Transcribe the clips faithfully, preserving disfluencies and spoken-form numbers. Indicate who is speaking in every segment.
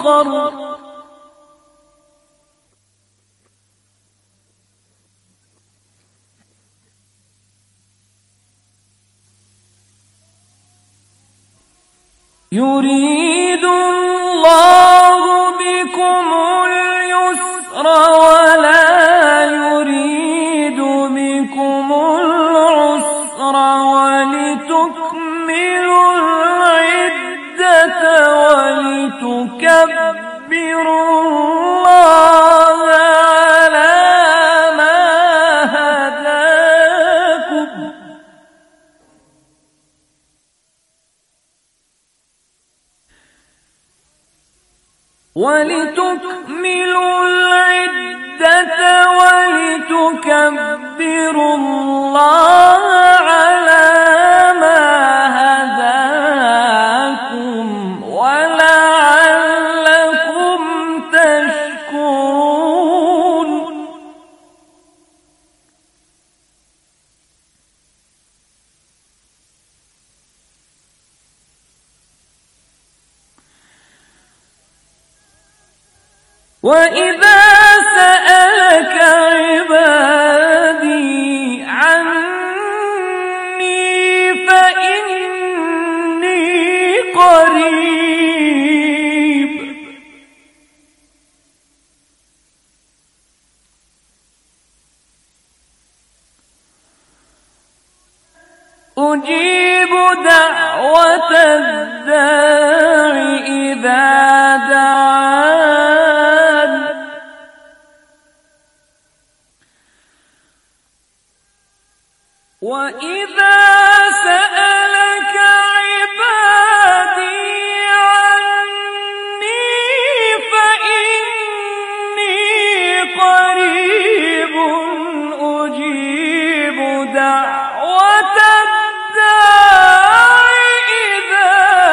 Speaker 1: يؤخر يريد الله بكم اليسر ولا يريد بكم العسر ولتكملوا العدة ولتكبروا الله على ما هداكم ولتكملوا العدة ولتكبروا الله على ما هداكم ولعلكم تشكرون وإذا سألك عبادي عني فإني قريب أجيب دعوة الداع إذا دعان وإذا سألك عبادي عني فإني قريب أجيب دعوة الداع إذا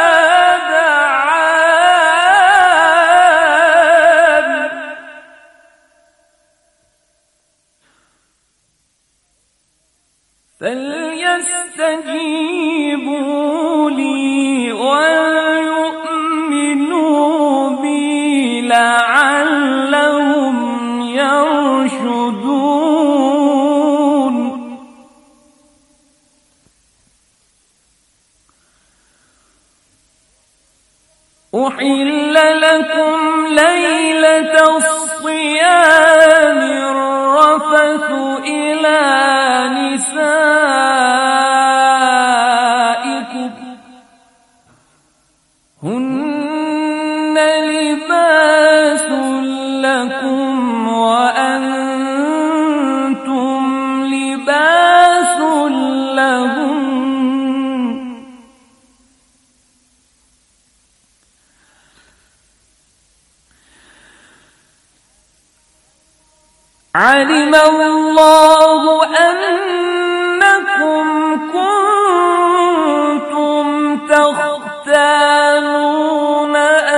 Speaker 1: دعان فليستجيبوا لي وليؤمنوا بي لعلهم يرشدون أحل لكم ليلة الصيام الرفث إلى نسائكم هن لباس لكم وأنتم لباس لهم علم الله أنكم كنتم تختانون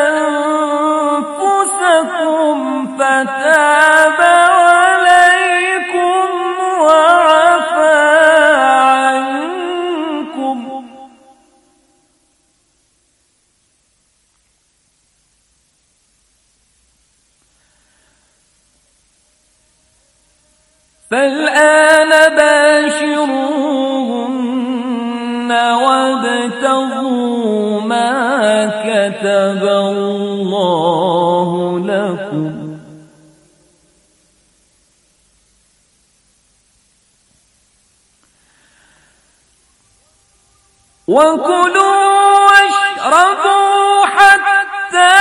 Speaker 1: أنفسكم فتاب عليكم وعفى عنكم فالآن باشروهن وابتغوا ما كتب الله لكم وكلوا واشربوا حتى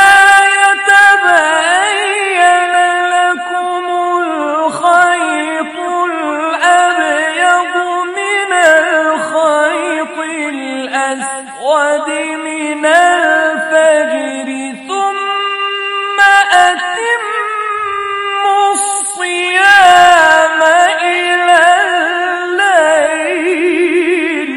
Speaker 1: يتبين لكم الخيط الأبيض من الخيط الأسود من الفجر ثم أتموا الصيام إلى الليل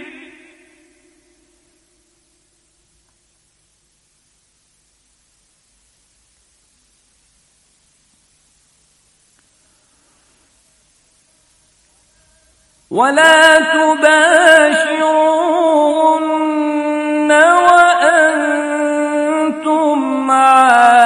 Speaker 1: ولا تباشرون وأنتم عاكفون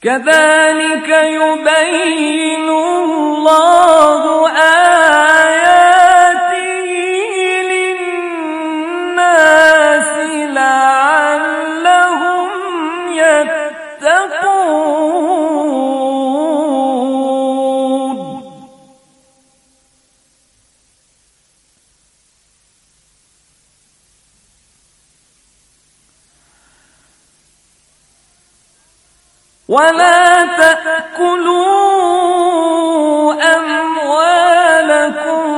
Speaker 1: كذلك يبين الله آياته للناس لعلهم يتقون. ولا تأكلوا أموالكم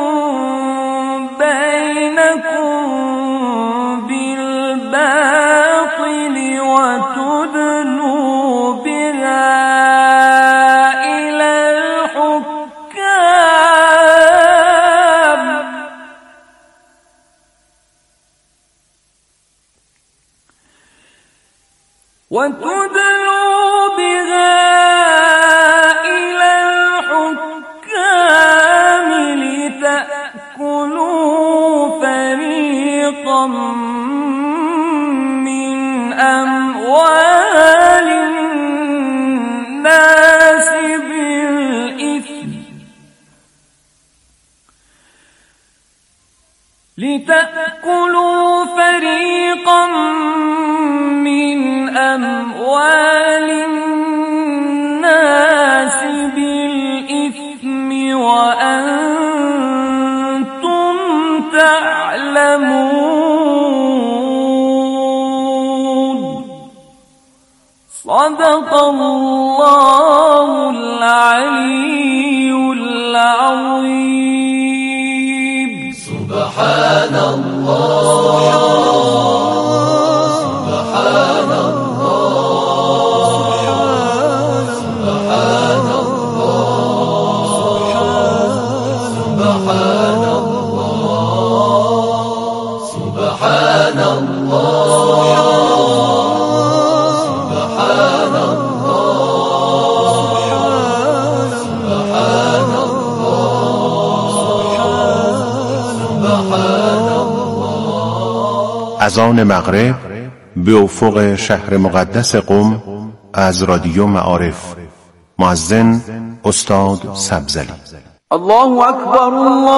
Speaker 1: بينكم بالباطل وتدلوا بها إلى الحكام وتدلوا بها إلى الحكام لتأكلوا فريقا من أموال الناس بالإثم لتأكلوا فريقا من أموال الناس بالإثم وأنتم تعلمون. صدق الله العلي العظيم.
Speaker 2: سبحان الله سبحان الله سبحان الله سبحان الله سبحان الله سبحان الله.
Speaker 3: اذان مغرب به افق شهر مقدس قم از رادیو معارف. مؤذن استاد سبزلی.
Speaker 1: الله أكبر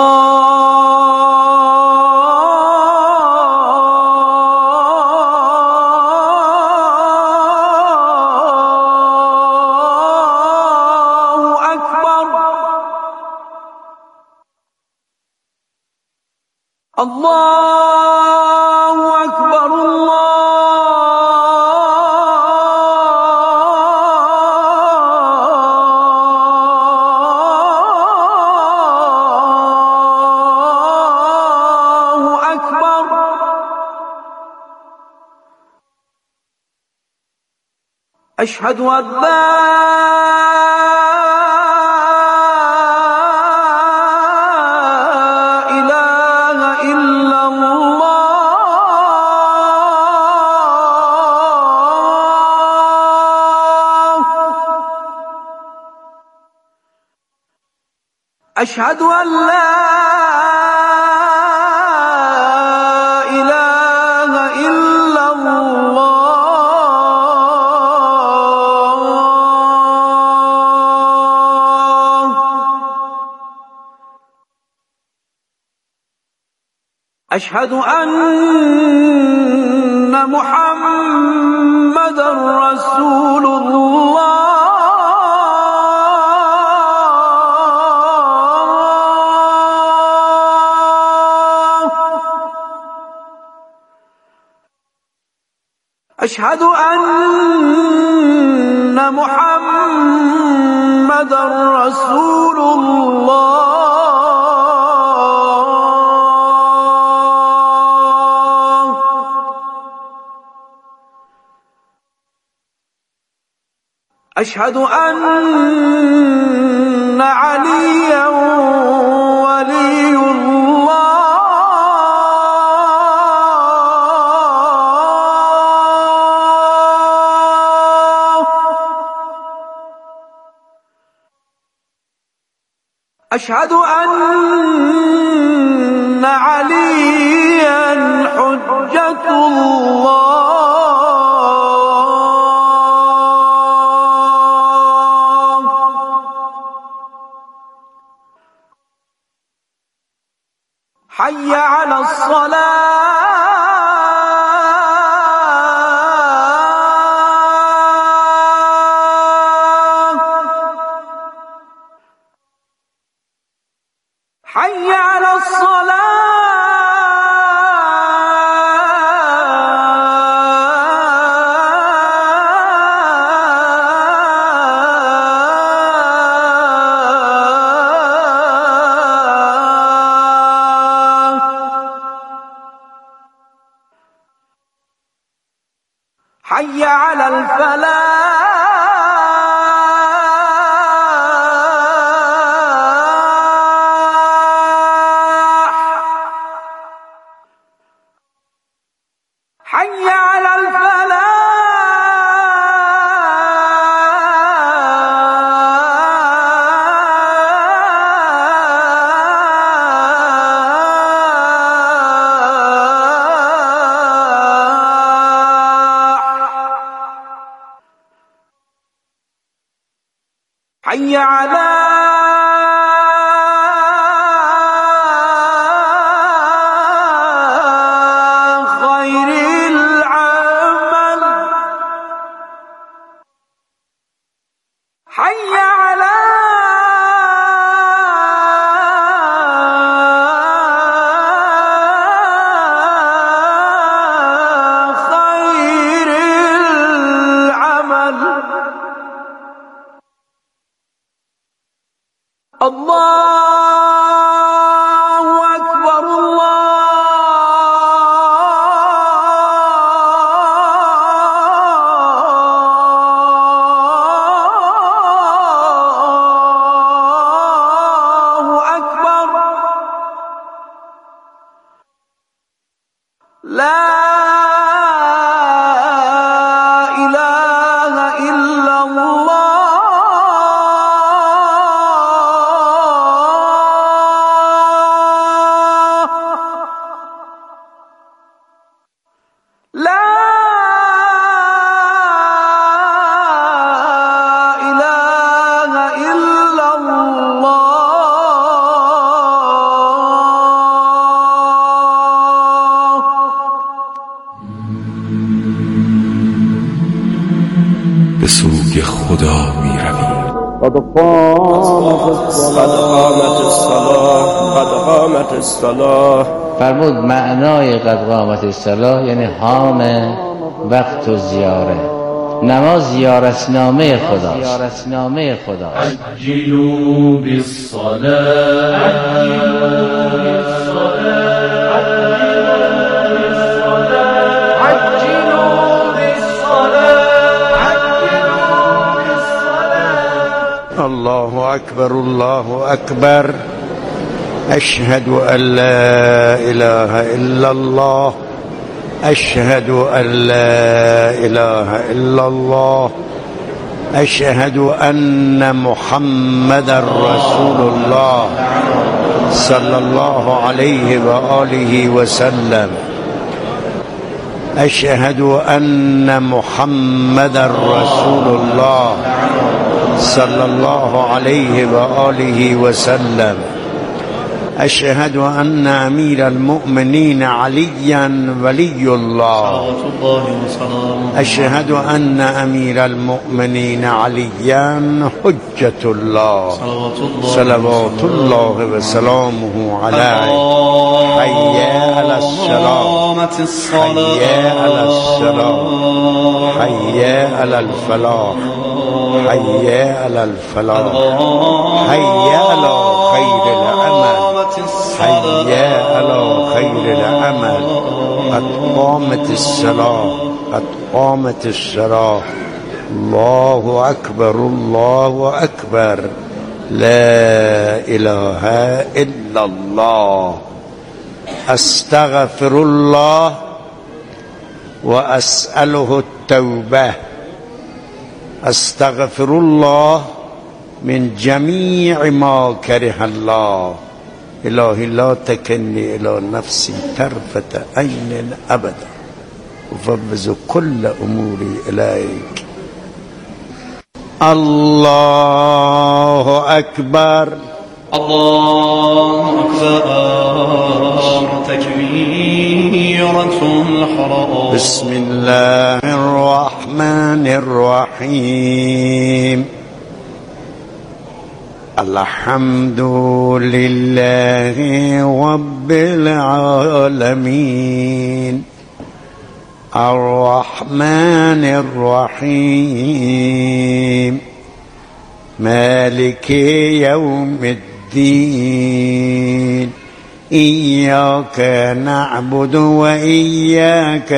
Speaker 1: الله أكبر. الله أكبر الله أكبر. أشهد أن لا إله إلا الله. أشهد أن لا إله إلا الله. أشهد أن محمدا رسول الله. أشهد أن محمدا رسول الله. أشهد أن عليا ولي الله. أشهد أن عليا حجة الله. حي على الصلاة حي على الصلاة حي على الفلاح حي على الفلاح حي على خير العمل حي على خير العمل الله أكبر الله أكبر لا إله إلا الله لا إله إلا الله
Speaker 2: به سوی خدا می رویم.
Speaker 4: قد قامت الصلاة قد قامت الصلاة.
Speaker 5: فرمود معنای قد قامت الصلاة یعنی حام وقت و زیاره. نماز زیارتنامه خداست. زیارتنامه خداست.
Speaker 2: عجلوا بالصلاة
Speaker 4: الله أكبر الله أكبر. أشهد أن لا إله إلا الله. أشهد أن لا إله إلا الله. أشهد أن محمدا رسول الله صلى الله عليه وآله وسلم. أشهد أن محمدا رسول الله صلى الله عليه وآله وسلم. أشهد أن أمير المؤمنين عليا ولي الله. أشهد أن أمير المؤمنين عليا حجة الله صلوات الله وسلامه عليه. حي على الصلاة حي على الصلاة حي على الفلاح حي على الفلاح حي على خير العمل حي على خير العمل. قد قامت الصلاة قد قامت الصلاة. الله أكبر الله أكبر. لا إله إلا الله. أستغفر الله وأسأله التوبة. أستغفر الله من جميع ما كره الله. إلهي لا تكلني إلى نفسي طرفة عين أبدا وفوض كل أموري إليك. الله أكبر
Speaker 2: الله أكبر. تكبيرة الحرام.
Speaker 4: بسم الله الرحمن الرحيم. الحمد لله رب العالمين الرحمن الرحيم مالك يوم الدين إياك نعبد وإياك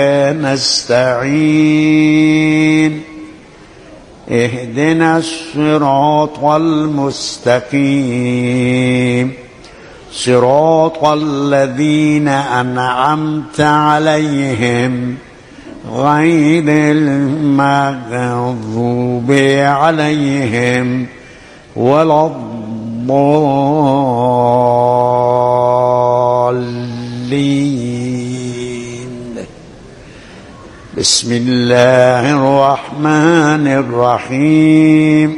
Speaker 4: نستعين اهدنا الصراط المستقيم صراط الذين أنعمت عليهم غير المغضوب عليهم ولا الضالين. بسم الله الرحمن الرحيم.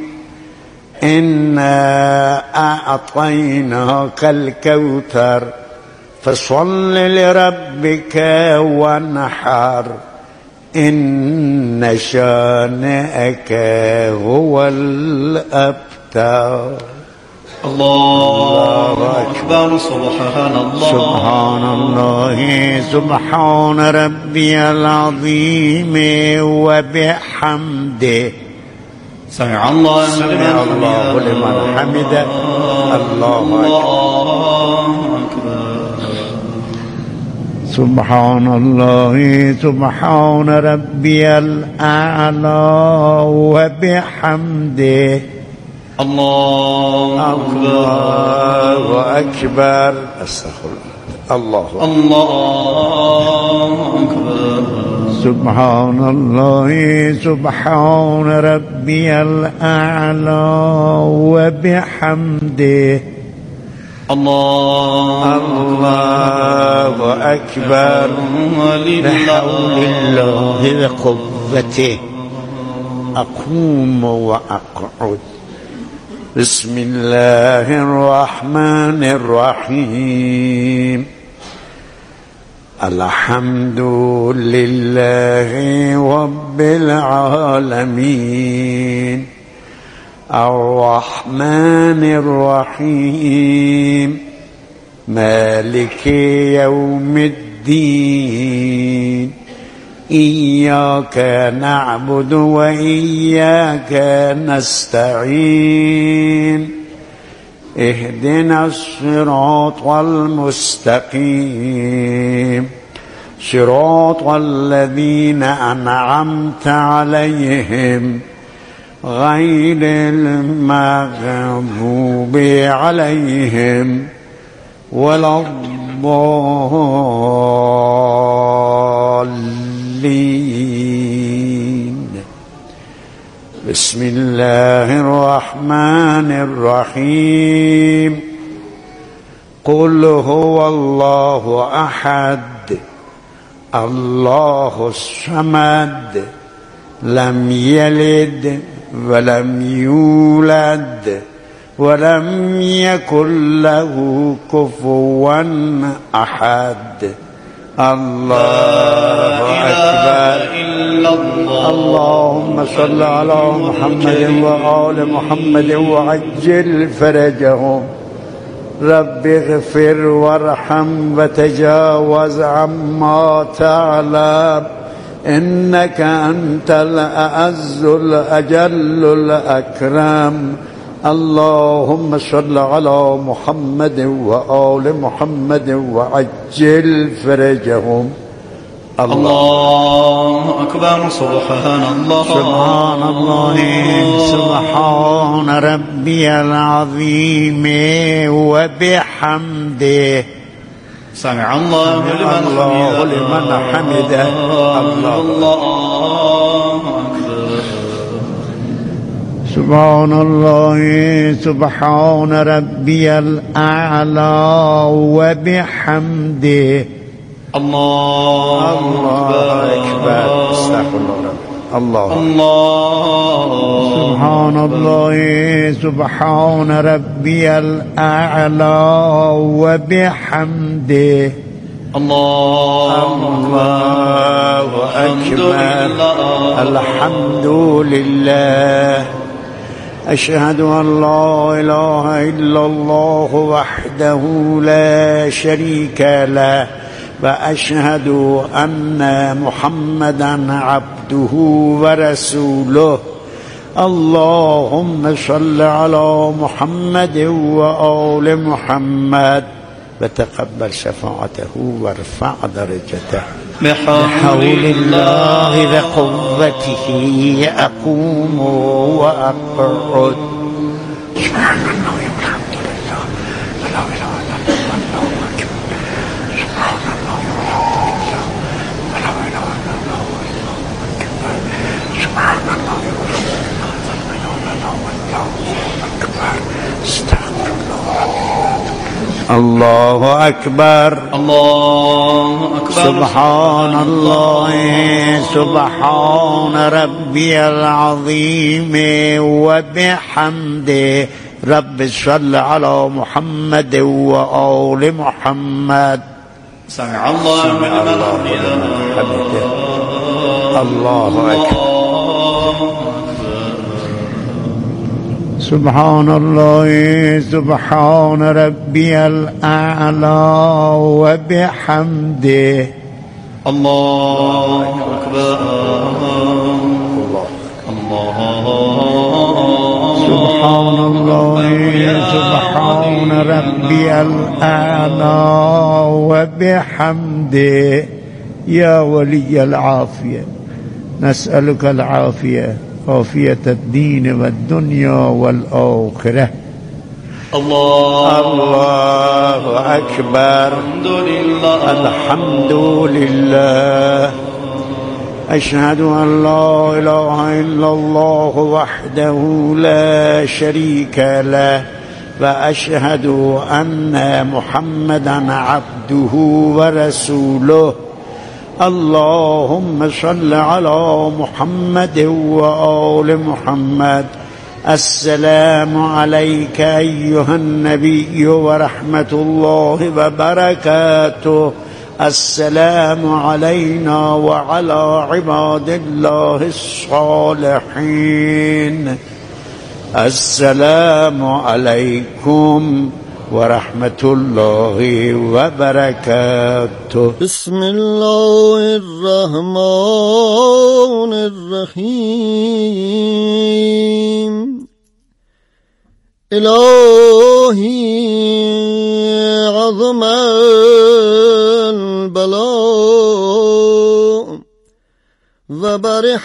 Speaker 4: إنا أعطيناك الكوثر فصل لربك وانحر إن شانئك هو الأبتر.
Speaker 2: الله أكبر. سبحان الله
Speaker 4: سبحان الله سبحان ربي العظيم وبحمده.
Speaker 2: سمع الله
Speaker 4: سمع الله لمن حمده. الله أكبر. سبحان الله سبحان ربي الأعلى وبحمده.
Speaker 2: الله
Speaker 4: الله أكبر. أستغفر الله.
Speaker 2: الله أكبر.
Speaker 4: سبحان الله سبحان ربي الأعلى وبحمده.
Speaker 2: الله
Speaker 4: الله أكبر. بحول الله وقوته أقوم وأقعد. بسم الله الرحمن الرحيم. الحمد لله رب العالمين الرحمن الرحيم مالك يوم الدين إياك نعبد وإياك نستعين اهدنا الصراط المستقيم صراط الذين أنعمت عليهم غير المغضوب عليهم ولا الضالين. بسم الله الرحمن الرحيم. قل هو الله أحد الله الصمد لم يلد ولم يولد ولم يكن له كفوا أحد. الله أكبر. اللهم صل على محمد وآل محمد وعجل فرجهم. رب اغفر وارحم وتجاوز عما تعلم إنك أنت الأعز الأجل الأكرم. اللهم صل على محمد وآل محمد وعجل فرجهم.
Speaker 2: الله أكبر. سبحان الله
Speaker 4: سبحان الله سبحان ربي العظيم وبحمده.
Speaker 2: سمع الله
Speaker 4: لمن حمده. الله
Speaker 2: أكبر.
Speaker 4: سبحان الله سبحان ربي الأعلى وبحمده.
Speaker 2: الله
Speaker 4: أكبر. استغفر الله. الله
Speaker 2: الله.
Speaker 4: سبحان الله سبحان ربي الأعلى وبحمده.
Speaker 2: الله
Speaker 4: أكبر الحمد لله أشهد أن لا إله إلا الله وحده لا شريك له وأشهد أن محمدا عبده ورسوله اللهم صل على محمد وآل محمد وتقبل شفاعته وارفع درجته بحول الله وقوته أقوم وأقعد سبحان الله والحمد لله ولا إله إلا الله والله أكبر سبحان الله والحمد لله ولا إله إلا الله والله أكبر سبحان الله والحمد لله ولا إله إلا الله والله أكبر استغفر الله الله أكبر
Speaker 2: الله أكبر
Speaker 4: سبحان الله سبحان ربي العظيم وبحمده رب صل على محمد وآل محمد
Speaker 2: سمع الله لمن حمده
Speaker 4: الله أكبر سبحان الله سبحان ربي الأعلى وبحمده
Speaker 2: الله أكبر الله
Speaker 4: سبحان الله سبحان ربي الأعلى وبحمده يا ولي العافية نسألك العافية عافية الدين والدنيا والآخرة
Speaker 2: الله
Speaker 4: الله أكبر
Speaker 2: الحمد لله
Speaker 4: الحمد لله أشهد أن لا إله إلا الله وحده لا شريك له وأشهد أن محمدا عبده ورسوله اللهم صل على محمد وآل محمد السلام عليك أيها النبي ورحمة الله وبركاته السلام علينا وعلى عباد الله الصالحين السلام عليكم ورحمة الله وبركاته
Speaker 6: بسم الله الرحمن الرحيم إلهي عظم البلاء وبرح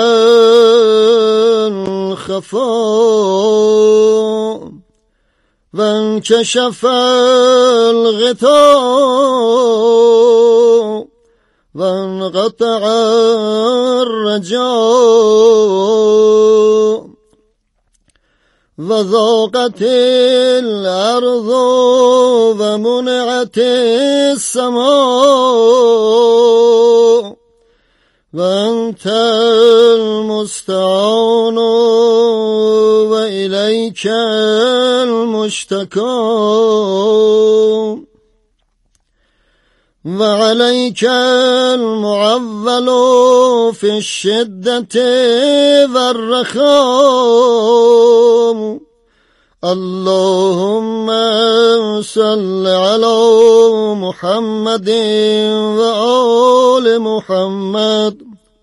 Speaker 6: الخفاء وانكشف الغطاء وانقطع الرجاء وضاقت الأرض ومنعت السماء وأنت المستعان وإليك المشتكى وعليك المعول في الشدة والرخاء اللهم صل على محمد وآل محمد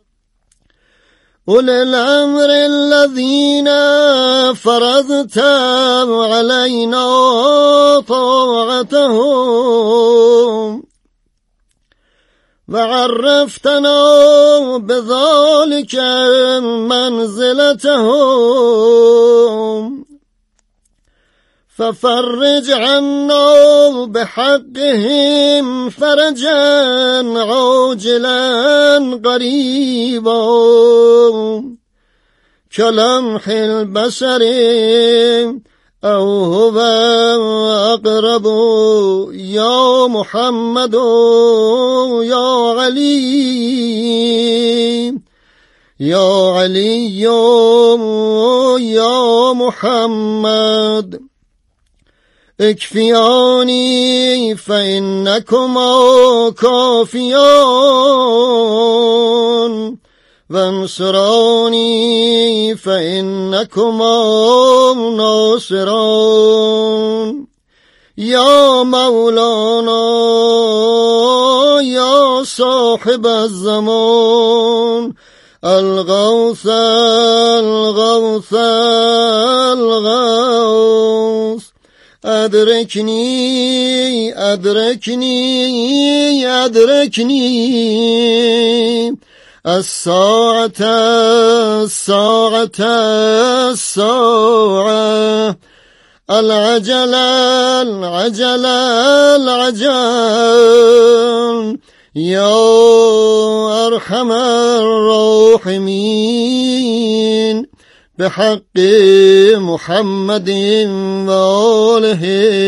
Speaker 6: أولي الأمر الذين فرضت علينا طاعتهم وعرفتنا بذلك منزلتهم ففرج عنا بحقهم فرجا عاجلا قريبا كلمح البصر أو هو أقرب يا محمد يا علي يا علي يا محمد اکفیانی فإنکما کافیان وانصرانی فإنکما ناصران. یا مولانا یا صاحب الزمان الغوث الغوث الغوث ادرکنی ادرکنی ادرکنی الساعة الساعة الساعة العجل العجل العجل یا ارحم الراحمین بحق محمد و آله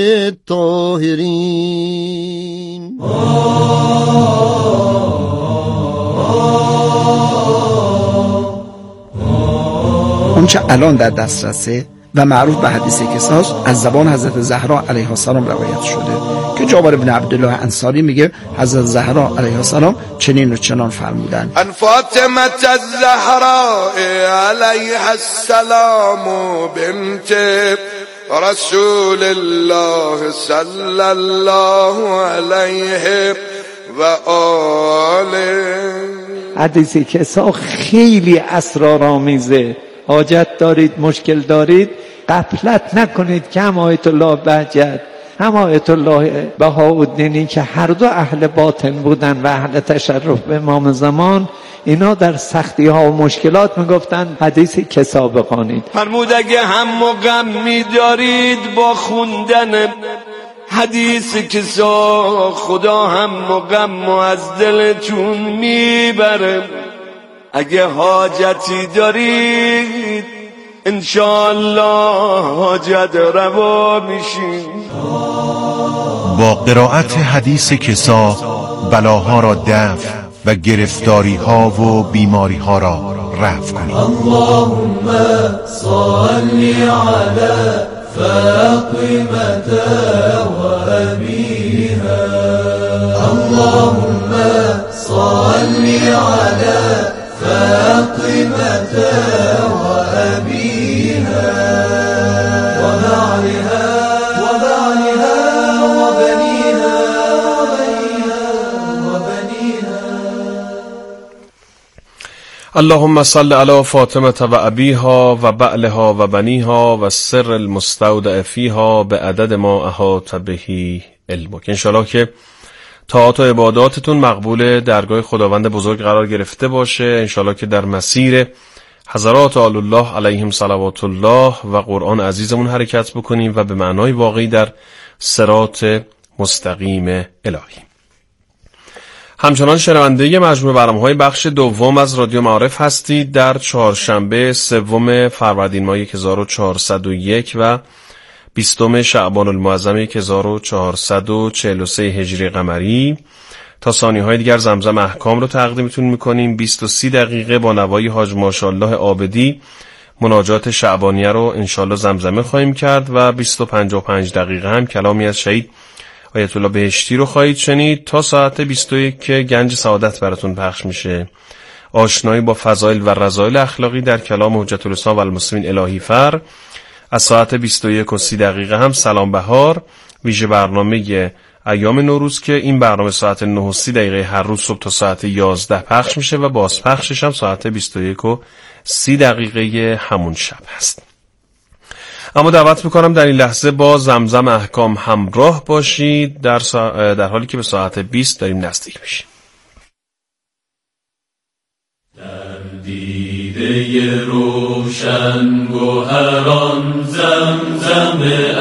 Speaker 6: الطاهرین.
Speaker 7: اون چه الان در دسترسه و معروف به حدیث کساس از زبان حضرت زهرا علیها السلام روایت شده که جابر بن عبدالله انصاری میگه حضرت زهرا علیها السلام چنین و چنان فرمودن:
Speaker 8: ان فاطمه الزهراء علیها السلام بنت رسول الله صلی الله علیه و آله.
Speaker 9: حدیث کسا خیلی اسرارآمیزه. حاجت دارید، مشکل دارید، غفلت نکنید که هم آیت الله بهجت هم آیت الله بهاءالدینی که هر دو اهل باطن بودن و اهل تشرف به امام زمان، اینا در سختی ها و مشکلات میگفتن حدیث کسا بخوانید.
Speaker 10: فرمود اگه هم و غمی دارید با خوندن حدیث کسا، خدا هم و غم از دلتون میبره. اگه حاجتی دارید انشاءالله حاجت روا میشین.
Speaker 3: با قرائت حدیث کسا بلاها را دفع و گرفتاری ها و بیماری ها را رفع کنید.
Speaker 1: اللهم صل علی فاطمة و ابیها. اللهم صل علی فاطمة وأبيها وبعلها وبعلها وبنيها وبنيها.
Speaker 11: اللهم صل على فاطمة وأبيها وبعلها وبنيها والسر المستودع فيها بعدد ما أحاط به علمك. انشاءالله که طاعات و عباداتتون مقبول درگاه خداوند بزرگ قرار گرفته باشه. انشاءالله که در مسیر حضرات آل الله علیهم صلوات الله و قرآن عزیزمون حرکت بکنیم و به معنای واقعی در صراط مستقیم الهی. همچنان شنونده مجموعه برنامه‌های بخش دوم از رادیو معارف هستید. در چهارشنبه سوم فروردین ماه هزار و چهارصد و یک و بیستم شعبان المعظم هزار و چهارصد و چهل و سه هجری قمری تا ثانیه‌های دیگر زمزم احکام رو تقدیمتون می‌کنیم. بیست و سی دقیقه با نوای حاج ماشاءالله عابدی مناجات شعبانیه رو انشالله زمزمه خواهیم کرد و بیست و پنج و پنج دقیقه هم کلامی از شهید آیت الله بهشتی رو خواهید شنید. تا ساعت بیست و یک که گنج سعادت براتون پخش میشه. آشنایی با فضایل و رذایل اخلاقی در کلام حجت الاسلام و المسلمین الهی فر. از ساعت بیست و یک و سی دقیقه هم سلام بهار، ویژه برنامه ایام نوروز که این برنامه ساعت نه و سی دقیقه هر روز صبح تا ساعت یازده پخش میشه و بازپخشش هم ساعت بیست و یک و سی دقیقه همون شب هست. اما دعوت میکنم در این لحظه با زمزم احکام همراه باشید در, سا... در حالی که به ساعت بیست داریم نزدیک میشیم.
Speaker 1: در دیده روشن گوهران زمزم